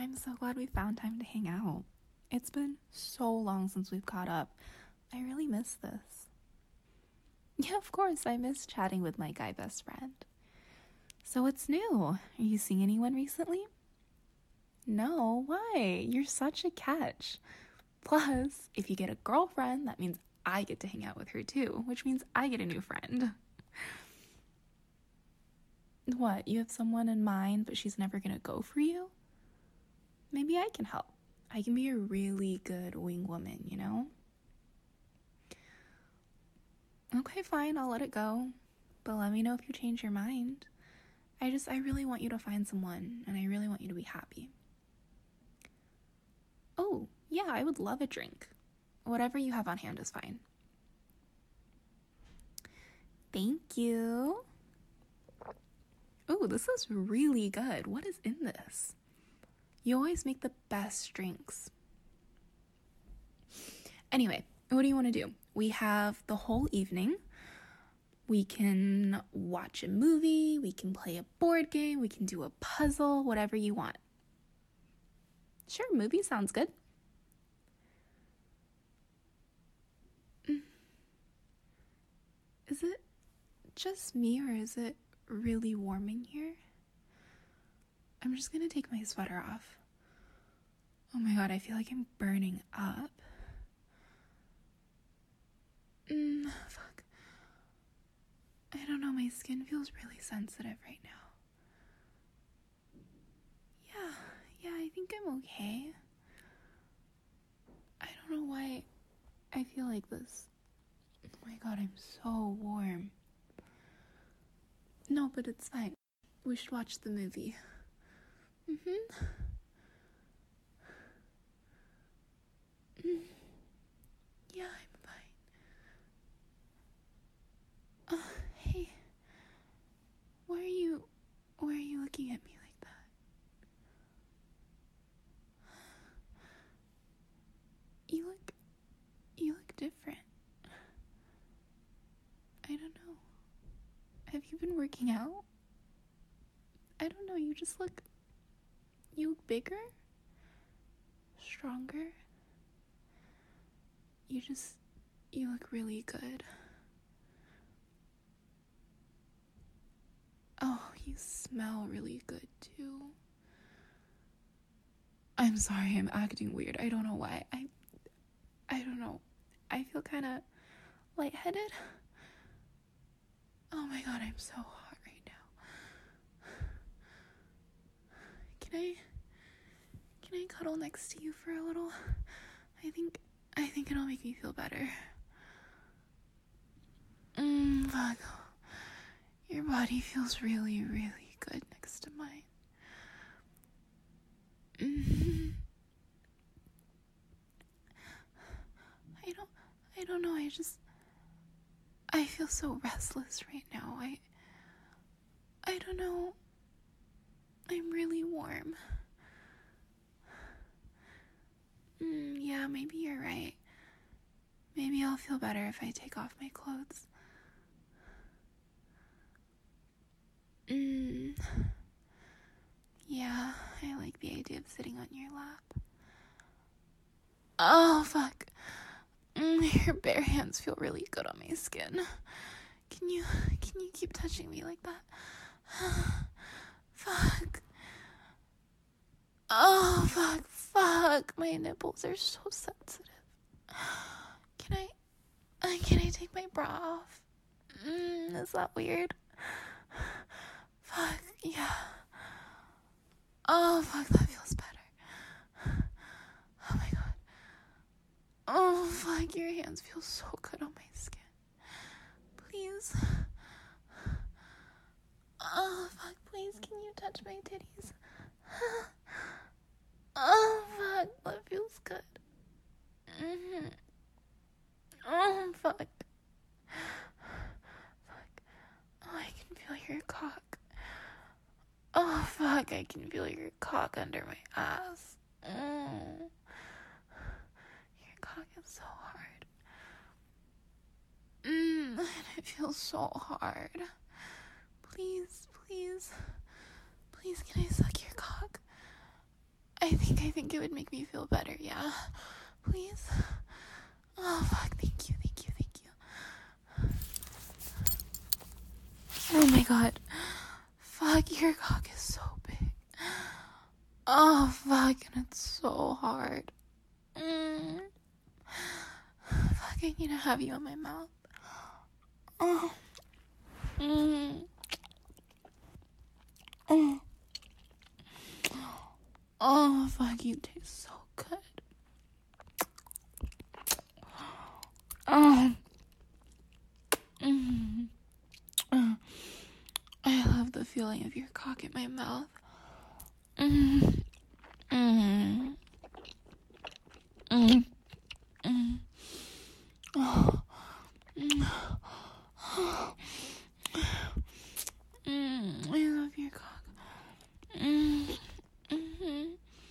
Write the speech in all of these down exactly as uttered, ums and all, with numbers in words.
I'm so glad we found time to hang out. It's been so long since we've caught up. I really miss this. Yeah, of course, I miss chatting with my guy best friend. So what's new? Are you seeing anyone recently? No, why? You're such a catch. Plus, if you get a girlfriend, that means I get to hang out with her too, which means I get a new friend. What, you have someone in mind, but she's never gonna go for you? Maybe I can help. I can be a really good wing woman, you know? Okay, fine, I'll let it go. But let me know if you change your mind. I just, I really want you to find someone, and I really want you to be happy. Oh, yeah, I would love a drink. Whatever you have on hand is fine. Thank you. Oh, this is really good. What is in this? You always make the best drinks. Anyway, what do you want to do? We have the whole evening. We can watch a movie, we can play a board game, we can do a puzzle, whatever you want. Sure, movie sounds good. Is it just me or is it really warm in here? I'm just gonna take my sweater off. Oh my god, I feel like I'm burning up. Mm, fuck. I don't know, my skin feels really sensitive right now. Yeah, yeah, I think I'm okay. I don't know why I feel like this. Oh my god, I'm so warm. No, but it's fine. We should watch the movie. Mm-hmm. Mm. Yeah, I'm fine. Uh, hey. Why are you... Why are you looking at me like that? You look... You look different. I don't know. Have you been working out? I don't know, you just look... You look bigger? Stronger? You just... You look really good. Oh, you smell really good too. I'm sorry, I'm acting weird. I don't know why. I... I don't know. I feel kind of lightheaded. Oh my god, I'm so hot right now. Can I... Can I cuddle next to you for a little? I think... I think it'll make me feel better. Mmm, fuck. Your body feels really, really good next to mine. Mm-hmm. I don't... I don't know, I just... I feel so restless right now. I... I don't know. I'm really warm. Mm, yeah, maybe you're right. Maybe I'll feel better if I take off my clothes. Mm. Yeah, I like the idea of sitting on your lap. Oh, fuck. Mm, your bare hands feel really good on my skin. Can you, can you keep touching me like that? Fuck. Oh, fuck, fuck. My nipples are so sensitive. Can I, uh, can I take my bra off? Mm, is that weird? Fuck, yeah. Oh, fuck, that feels better. Oh my god. Oh, fuck, your hands feel so good on my skin. Please. Oh, fuck, please, can you touch my titties? Oh, fuck, that feels good. Mm-hmm. Oh, fuck. Fuck. Oh, I can feel your cock. Oh, fuck, I can feel your cock under my ass. Mm. Your cock is so hard. Mm, and it feels so hard. Please, please, please, can I suck your cock? I think I think it would make me feel better, yeah? Please? Oh, fuck, thank you, thank you, thank you. Oh my god. Fuck, your cock is so big. Oh, fuck, and it's so hard. Mm. Fuck, I need to have you in my mouth. Oh. Mm. Oh. Oh, fuck, you taste so good. Oh. Mm. Oh. I love the feeling of your cock in my mouth. Mm. Mm. Mm. Mm. Oh. Mm. Mm. I love your cock. Mm. Mm-hmm.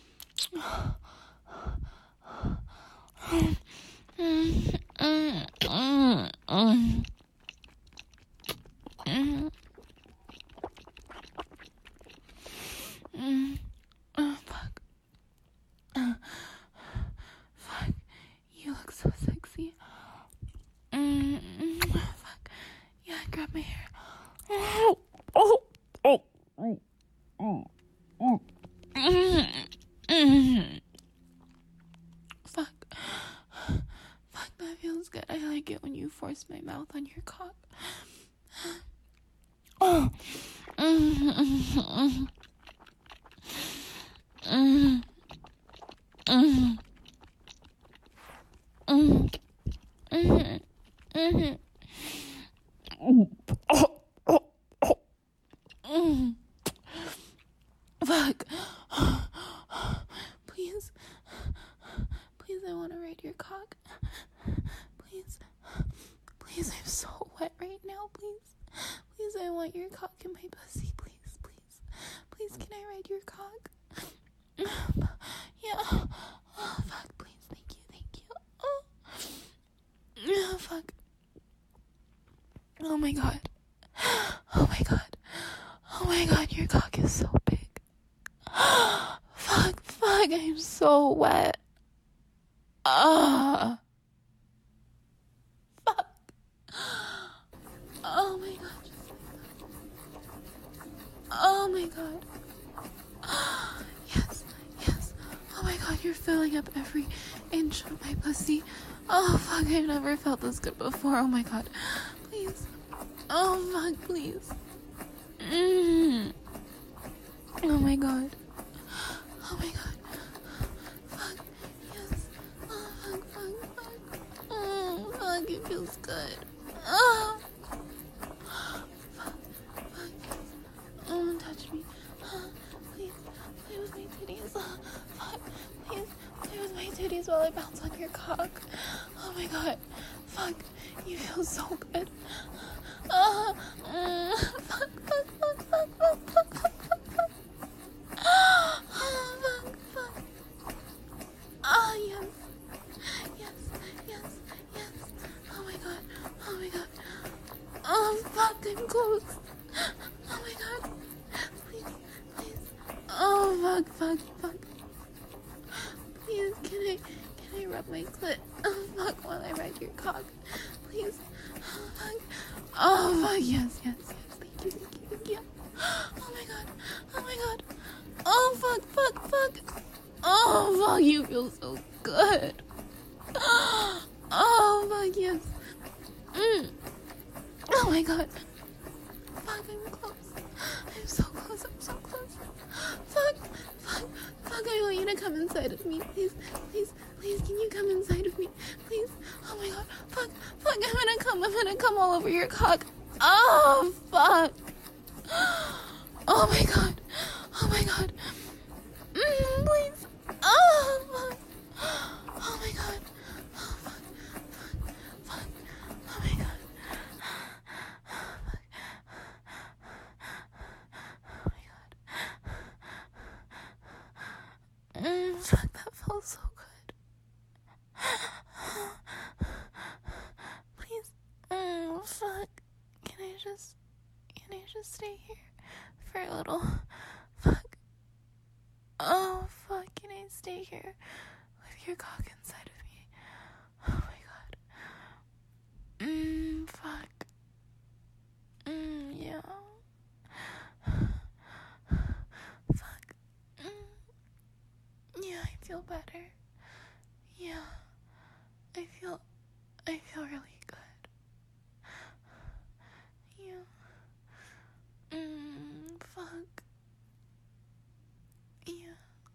Mm. Mm. Mm. Mm. Mm. Mm. Oh, fuck. Uh, fuck. You look so sexy. Mm. Mm. Fuck. Yeah, grab my hair. Oh. Oh. Oh. Oh. Oh. Oh. Mm. Mm. Fuck. Fuck, that feels good. I like it when you force my mouth on your cock. Oh. Mm. Mm. Mm. Mm. Mm. Mm. Mm. Oh. Oh. Oh. Mm. Fuck. Please. Please, I want to ride your cock. Please. Please, I'm so wet right now. Please. Please, I want your cock in my pussy. Please, please. Please, can I ride your cock? Yeah. Oh, fuck, please. Thank you, thank you. Oh. Oh, fuck. Oh, my God. Oh, my God. Oh, my God, your cock is so big. Fuck, fuck, I'm so wet. Ah. Fuck. Oh, my God. Oh, my God. Yes, yes. Oh, my God, you're filling up every inch of my pussy. Oh, fuck, I've never felt this good before. Oh, my God. Please. Oh, fuck, please. Mm. Oh, my God. Oh, my God. Fuck. Yes. Oh, fuck, fuck, fuck. Oh, fuck, it feels good. Oh. Fuck, fuck. Oh, touch me. Oh, please. Play with my titties. Oh, fuck. Please. Play with my titties while I bounce on your cock. Oh, my God. Fuck. You feel so good. Oh, mm. Fuck, fuck, fuck, fuck, fuck, fuck, fuck, fuck, fuck. Oh, fuck, fuck. Oh, yes. Yes, yes, yes. Oh, my God. Oh, my God. Oh, fuck, I'm close. Oh, my God. Please, please. Oh, fuck, fuck, fuck. Please, can I, can I rub my clit? Oh, fuck, while I ride your cock. Please. Oh, fuck. Oh, fuck, yes, yes, yes. Thank you, thank you, thank you. Oh, my God. Oh, my God. Oh, fuck, fuck, fuck. Oh, fuck, you feel so good. Oh, fuck, yes. Mm. Oh, my God. Fuck, I'm close. I'm so close, I'm so close. Fuck, fuck, fuck, I want you to come inside of me. Please, please, please, can you come inside of me? Please. Oh, my God. Fuck, fuck, I'm gonna come, I'm gonna come all over your cock. Oh, fuck. Oh, my God. Oh, my God. Mm, please. Oh, fuck. Oh, my God. Oh, fuck. Fuck. Fuck. Oh, my God. Fuck. Oh, my God. Mm, fuck, that felt so good. Please. Mm, fuck. Can I just, can I just stay here for a little? Fuck. Oh, fuck, can I stay your cock inside of me. Oh my god. Mmm, fuck. Mmm, yeah. Fuck. Mm. Yeah, I feel better. Yeah. I feel, I feel really good. Yeah. Mmm, fuck. Yeah.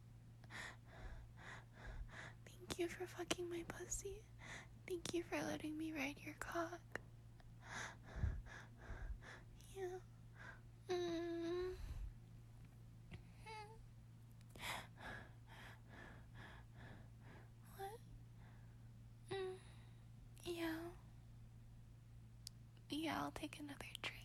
Thank you for fucking my pussy. Thank you for letting me ride your cock. Yeah. Mm. What? Mm. Yeah. Yeah, I'll take another drink.